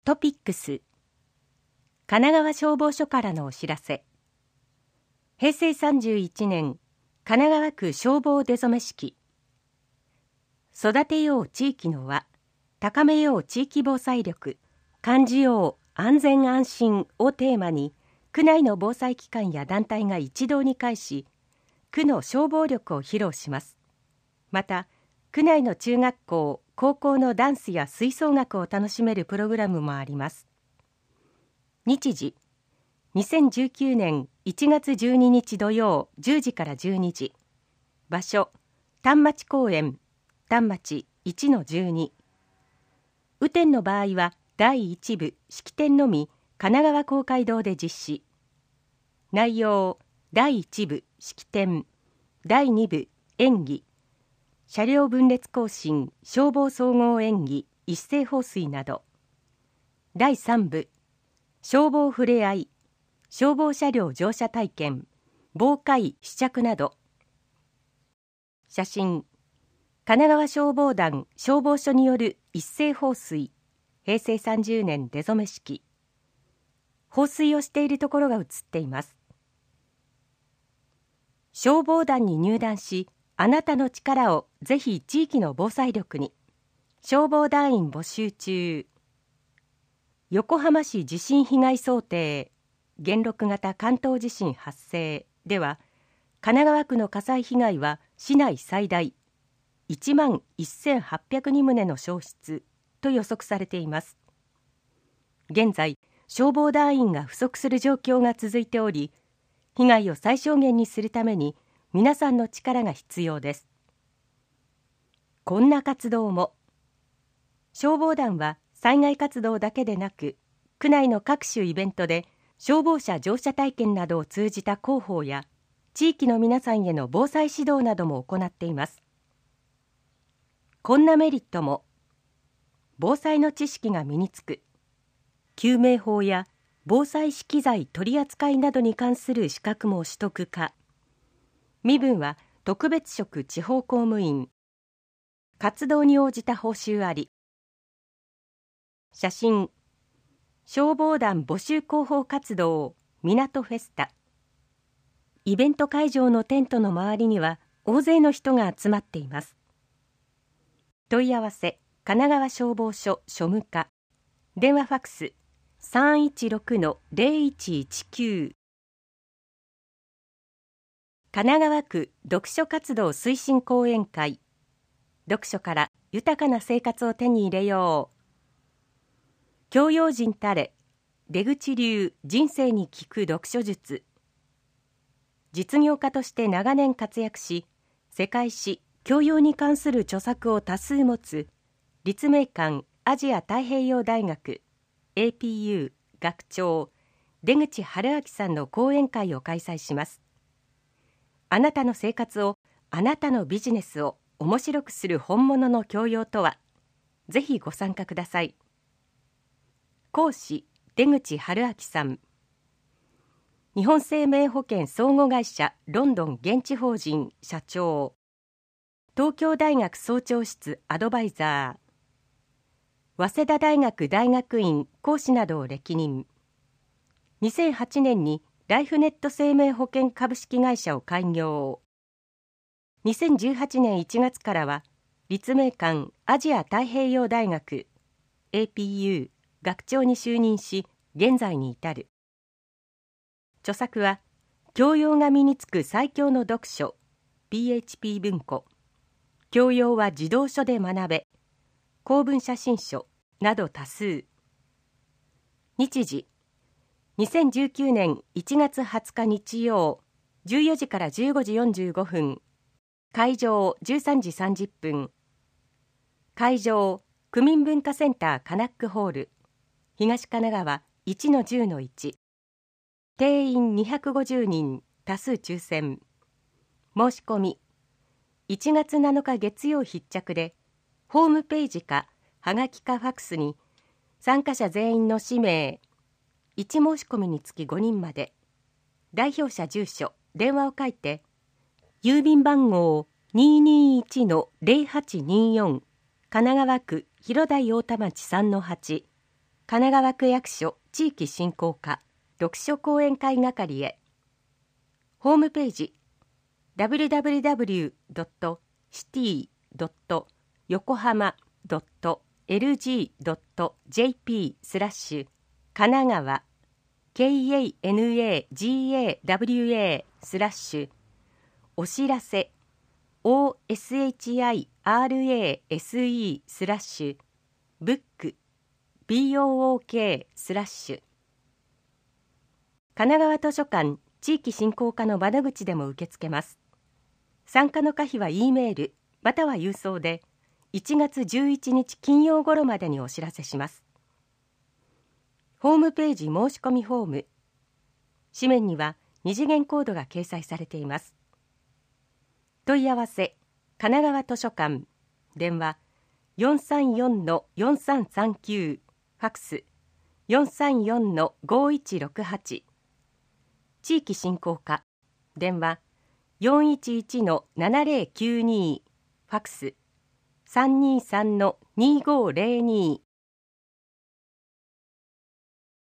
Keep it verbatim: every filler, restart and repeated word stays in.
トピックス神奈川消防署からのお知らせ。へいせいさんじゅういちねん神奈川区消防出初式。育てよう地域の輪、高めよう地域防災力、感じよう安全安心をテーマに、区内の防災機関や団体が一堂に会し、区の消防力を披露します。また、区内の中学校、高校のダンスや吹奏楽を楽しめるプログラムもあります。日時、にせんじゅうきゅうねんいちがつじゅうににち土曜じゅうじからじゅうにじ。場所、丹町公園、丹町 いちのじゅうに。雨天の場合はだいいち部式典のみ神奈川公会堂で実施。内容、だいいち部式典、だいに部演技、車両分列行進消防総合演技一斉放水など。だいさん部消防ふれあい、消防車両乗車体験、防火衣試着など。写真、神奈川消防団消防署による一斉放水、へいせいさんじゅうねん出初式。放水をしているところが写っています。消防団に入団し、あなたの力をぜひ地域の防災力に。消防団員募集中。横浜市地震被害想定、元禄型関東地震発生では、神奈川区の火災被害は市内最大いちまんせんはっぴゃくに棟の焼失と予測されています。現在、消防団員が不足する状況が続いており、被害を最小限にするために皆さんの力が必要です。こんな活動も。消防団は災害活動だけでなく、区内の各種イベントで消防車乗車体験などを通じた広報や、地域の皆さんへの防災指導なども行っています。こんなメリットも。防災の知識が身につく。救命法や防災資機材取り扱いなどに関する資格も取得可。身分は特別職地方公務員。活動に応じた報酬あり。写真、消防団募集広報活動港フェスタ。イベント会場のテントの周りには大勢の人が集まっています。問い合わせ、神奈川消防署庶務課。電話ファックス さんいちろくのゼロいちいちきゅう。神奈川区読書活動推進講演会。読書から豊かな生活を手に入れよう。教養人たれ、出口流人生に聞く読書術。実業家として長年活躍し、世界史、教養に関する著作を多数持つ立命館アジア太平洋大学 エーピーユー 学長出口春明さんの講演会を開催します。あなたの生活を、あなたのビジネスを面白くする本物の教養とは。ぜひご参加ください。講師出口春明さん。日本生命保険相互会社ロンドン現地法人社長。東京大学総長室アドバイザー。早稲田大学大学院講師などを歴任。にせんはちねんにライフネット生命保険株式会社を開業。にせんじゅうはちねんいちがつからは立命館アジア太平洋大学 エーピーユー 学長に就任し、現在に至る。著作は教養が身につく最強の読書 ピーエイチピー 文庫、教養は児童書で学べ、公文写真書など多数。日時、にせんじゅうきゅうねんいちがつはつか日曜じゅうよじからじゅうごじよんじゅうごふん。会場じゅうさんじさんじゅっぷん。会場区民文化センターカナックホール東神奈川 いちのじゅうのいち。定員にひゃくごじゅうにん、多数抽選。申し込みいちがつなのか月曜必着で、ホームページかはがきかファックスに参加者全員の氏名、いち申し込みにつきごにんまで、代表者住所電話を書いて、郵便番号 にーにーいちのゼロはちにーよん 神奈川区広台大田町 さんのはち神奈川区役所地域振興課読書講演会係へ。ホームページ ダブリューダブリューダブリュードットシティドットヨコハマドットエルジードットジェーピー スラッシュ神奈川 ケーエーエヌエージーエーダブリューエー スラッシュお知らせ オーエスエイチアイアールエーエスイー スラッシュブック ビーオーオーケー スラッシュ神奈川図書館地域振興課の窓口でも受け付けます。参加の可否は E メールまたは郵送でいちがつじゅういちにち金曜頃までにお知らせします。ホームページ申し込みフォーム、紙面には二次元コードが掲載されています。問い合わせ神奈川図書館、電話 よんさんよんのよんさんさんきゅう、ファックス よんさんよんのごいちろくはち、地域振興課、電話 よんいちいちのななぜろきゅうに、ファックス さんにさんのにごぜろに